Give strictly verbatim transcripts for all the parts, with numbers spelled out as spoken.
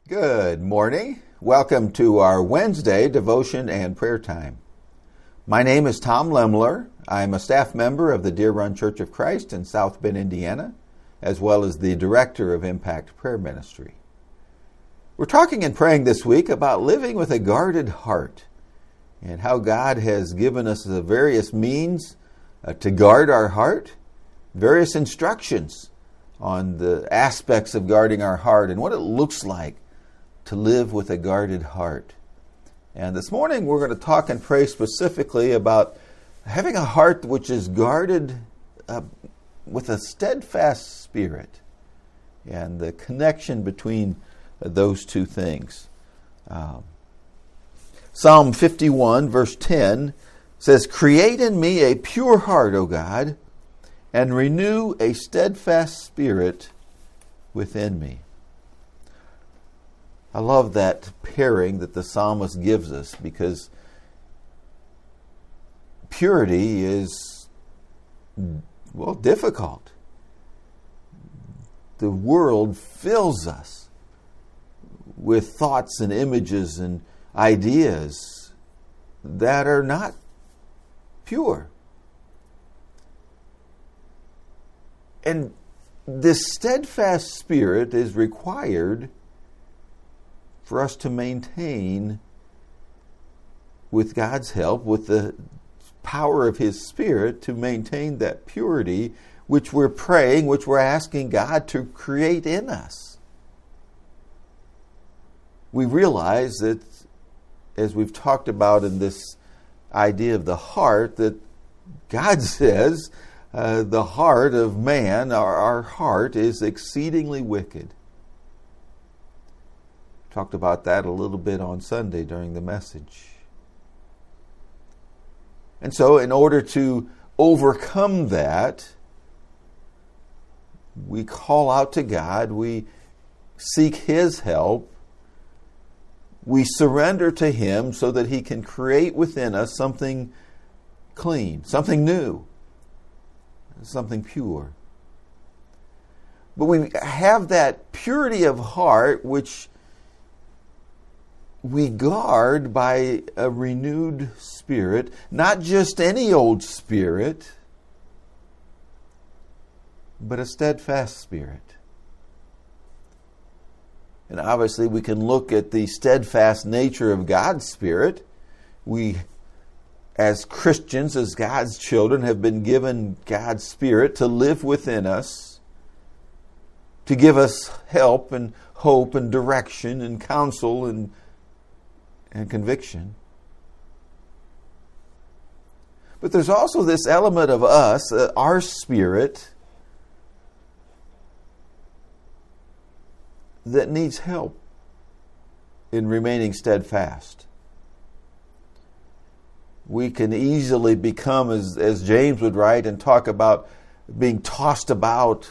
Good morning. Welcome to our Wednesday devotion and prayer time. My name is Tom Lemler. I'm a staff member of the Deer Run Church of Christ in South Bend, Indiana, as well as the director of Impact Prayer Ministry. We're talking and praying this week about living with a guarded heart and how God has given us the various means uh, to guard our heart, various instructions on the aspects of guarding our heart and what it looks like to live with a guarded heart. And this morning we're going to talk and pray specifically about having a heart which is guarded uh, with a steadfast spirit and the connection between uh, those two things. Um, Psalm fifty-one verse ten says, "Create in me a pure heart, O God, and renew a steadfast spirit within me." I love that pairing that the psalmist gives us because purity is, well, difficult. The world fills us with thoughts and images and ideas that are not pure. And this steadfast spirit is required for us to maintain, with God's help, with the power of His Spirit, to maintain that purity which we're praying, which we're asking God to create in us. We realize that, as we've talked about in this idea of the heart, that God says uh, the heart of man, our, our heart, is exceedingly wicked. Talked about that a little bit on Sunday during the message. And so in order to overcome that, we call out to God, we seek His help, we surrender to Him so that He can create within us something clean, something new, something pure. But we have that purity of heart which we guard by a renewed spirit, not just any old spirit, but a steadfast spirit. And obviously we can look at the steadfast nature of God's Spirit. We, as Christians, as God's children, have been given God's Spirit to live within us, to give us help and hope and direction and counsel and and conviction. But there's also this element of us, uh, our spirit, that needs help in remaining steadfast. We can easily become, as, as James would write and talk about, being tossed about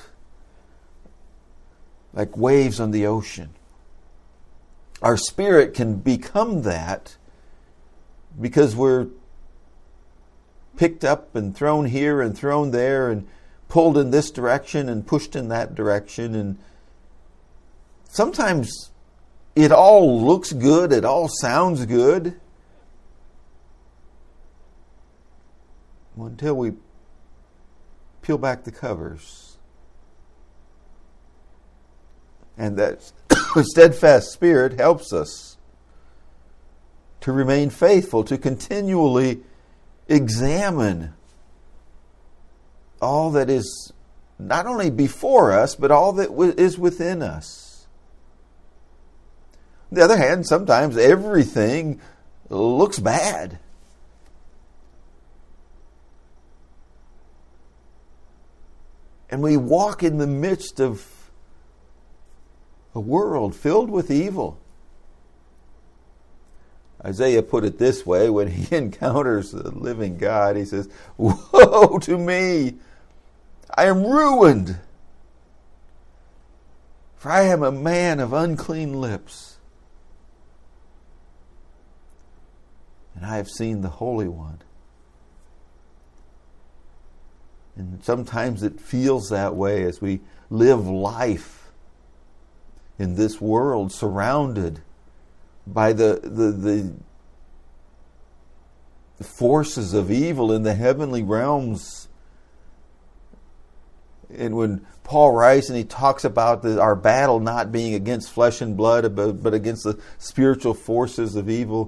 like waves on the ocean. Our spirit can become that because we're picked up and thrown here and thrown there and pulled in this direction and pushed in that direction. And sometimes it all looks good, it all sounds good, until we peel back the covers. And that steadfast spirit helps us to remain faithful, to continually examine all that is not only before us, but all that is within us. On the other hand, sometimes everything looks bad. And we walk in the midst of a world filled with evil. Isaiah put it this way when he encounters the living God. He says, "Woe to me! I am ruined, for I am a man of unclean lips, and I have seen the Holy One." And sometimes it feels that way as we live life in this world, surrounded by the, the, the forces of evil in the heavenly realms. And when Paul writes and he talks about the, our battle not being against flesh and blood, but, but against the spiritual forces of evil,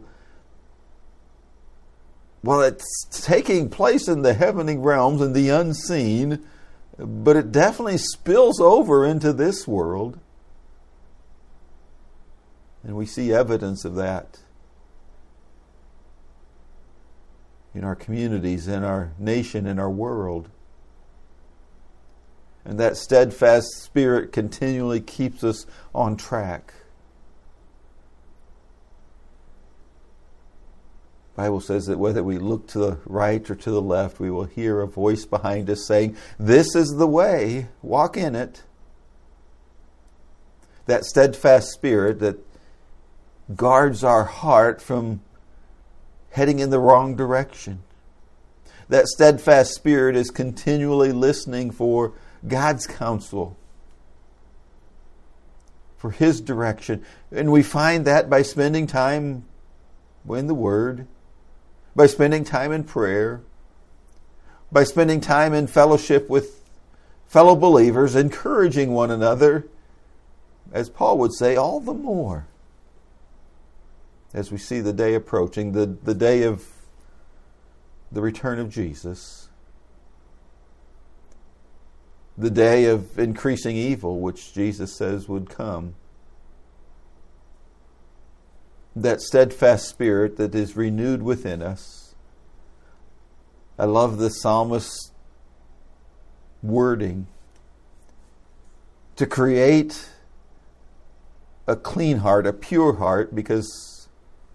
well, it's taking place in the heavenly realms and the unseen, but it definitely spills over into this world. And we see evidence of that in our communities, in our nation, in our world. And that steadfast spirit continually keeps us on track. The Bible says that whether we look to the right or to the left, we will hear a voice behind us saying, "This is the way, walk in it." That steadfast spirit that guards our heart from heading in the wrong direction. That steadfast spirit is continually listening for God's counsel, for His direction. And we find that by spending time in the Word, by spending time in prayer, by spending time in fellowship with fellow believers, encouraging one another, as Paul would say, all the more as we see the day approaching, the, the day of the return of Jesus, the day of increasing evil, which Jesus says would come. That steadfast spirit that is renewed within us. I love the psalmist's wording. To create a clean heart, a pure heart, because,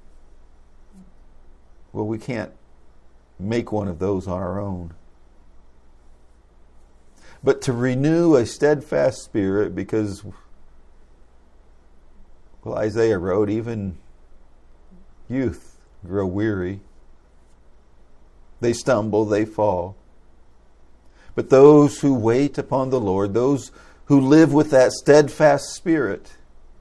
well, we can't make one of those on our own. But to renew a steadfast spirit, because, well, Isaiah wrote, even youth grow weary. They stumble, they fall. But those who wait upon the Lord, those who live with that steadfast spirit,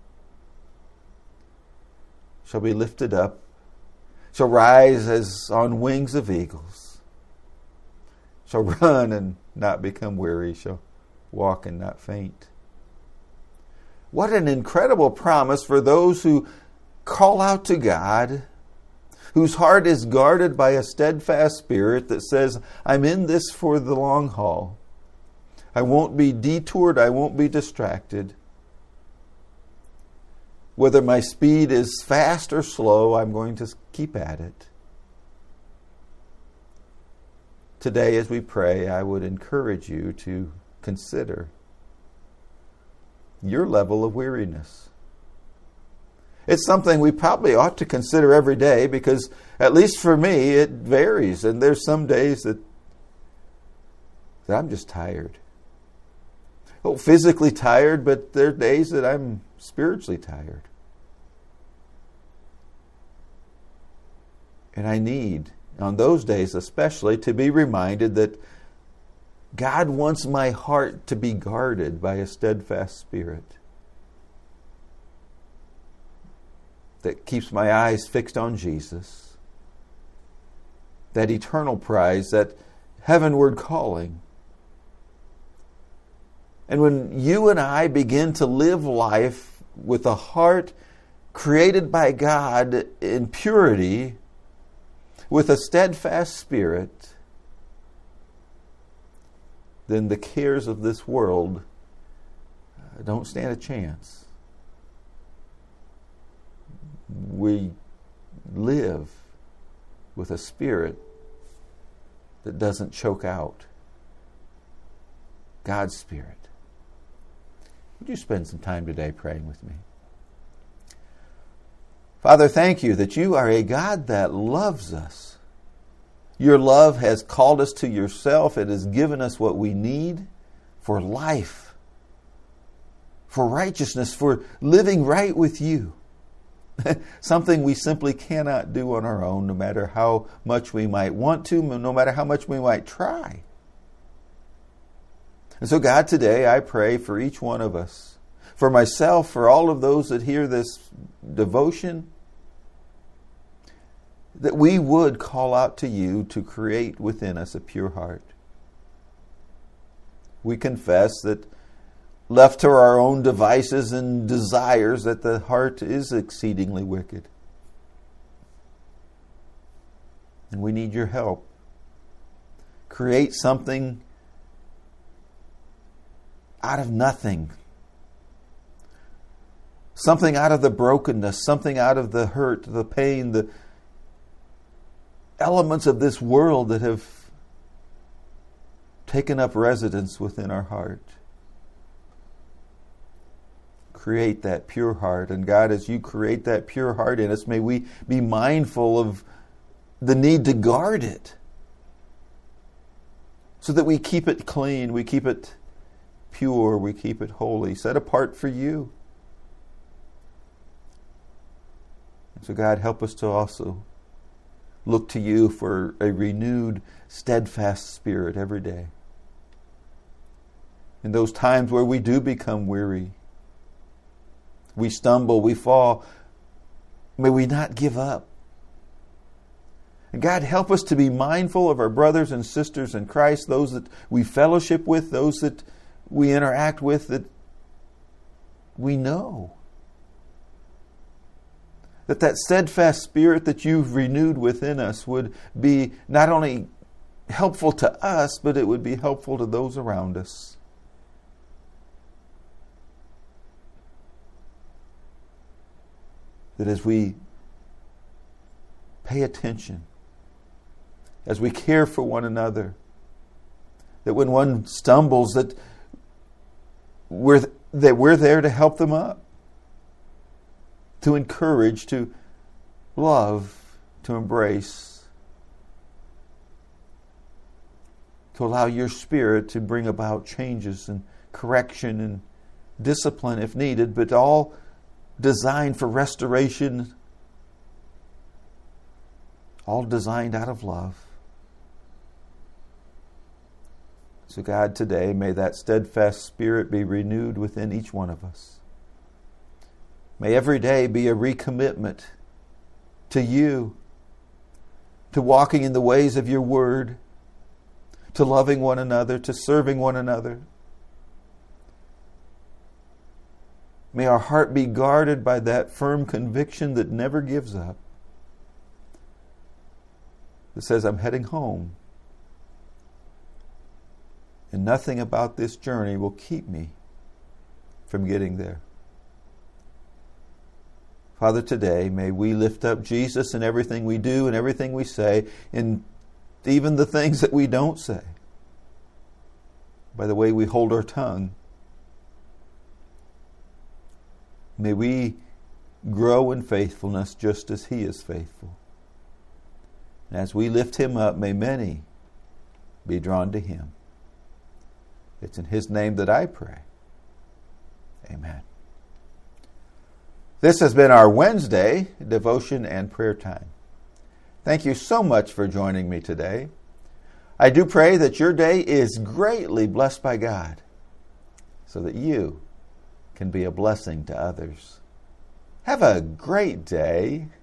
shall be lifted up, shall rise as on wings of eagles, shall run and not become weary, shall walk and not faint. What an incredible promise for those who call out to God, whose heart is guarded by a steadfast spirit that says, I'm in this for the long haul. I won't be detoured, I won't be distracted. Whether my speed is fast or slow, I'm going to keep at it. Today, as we pray, I would encourage you to consider your level of weariness. It's something we probably ought to consider every day, because, at least for me, it varies. And there's some days that, that I'm just tired. Oh, physically tired, but there are days that I'm spiritually tired. And I need, on those days especially, to be reminded that God wants my heart to be guarded by a steadfast spirit that keeps my eyes fixed on Jesus, that eternal prize, that heavenward calling. And when you and I begin to live life with a heart created by God in purity, with a steadfast spirit, then the cares of this world don't stand a chance. We live with a spirit that doesn't choke out. God's Spirit. Would you spend some time today praying with me? Father, thank you that you are a God that loves us. Your love has called us to yourself. It has given us what we need for life, for righteousness, for living right with you. Something we simply cannot do on our own, no matter how much we might want to, no matter how much we might try. And so, God, today I pray for each one of us, for myself, for all of those that hear this devotion, that we would call out to you to create within us a pure heart. We confess that left to our own devices and desires, that the heart is exceedingly wicked. And we need your help. Create something out of nothing. Something out of the brokenness, something out of the hurt, the pain, the elements of this world that have taken up residence within our heart. Create that pure heart. And God, as you create that pure heart in us, may we be mindful of the need to guard it, so that we keep it clean, we keep it pure, we keep it holy, set apart for you. So God, help us to also look to you for a renewed, steadfast spirit every day. In those times where we do become weary, we stumble, we fall, may we not give up. And God, help us to be mindful of our brothers and sisters in Christ, those that we fellowship with, those that we interact with, that we know. That that steadfast spirit that you've renewed within us would be not only helpful to us, but it would be helpful to those around us. That as we pay attention, as we care for one another, that when one stumbles, that we're, that we're there to help them up, to encourage, to love, to embrace, to allow your Spirit to bring about changes and correction and discipline if needed, but all designed for restoration, all designed out of love. So God, today, may that steadfast spirit be renewed within each one of us. May every day be a recommitment to you, to walking in the ways of your word, to loving one another, to serving one another. May our heart be guarded by that firm conviction that never gives up, that says, I'm heading home. And nothing about this journey will keep me from getting there. Father, today, may we lift up Jesus in everything we do and everything we say, and even the things that we don't say, by the way we hold our tongue. May we grow in faithfulness just as He is faithful. And as we lift Him up, may many be drawn to Him. It's in His name that I pray. Amen. This has been our Wednesday devotion and prayer time. Thank you so much for joining me today. I do pray that your day is greatly blessed by God, so that you can be a blessing to others. Have a great day.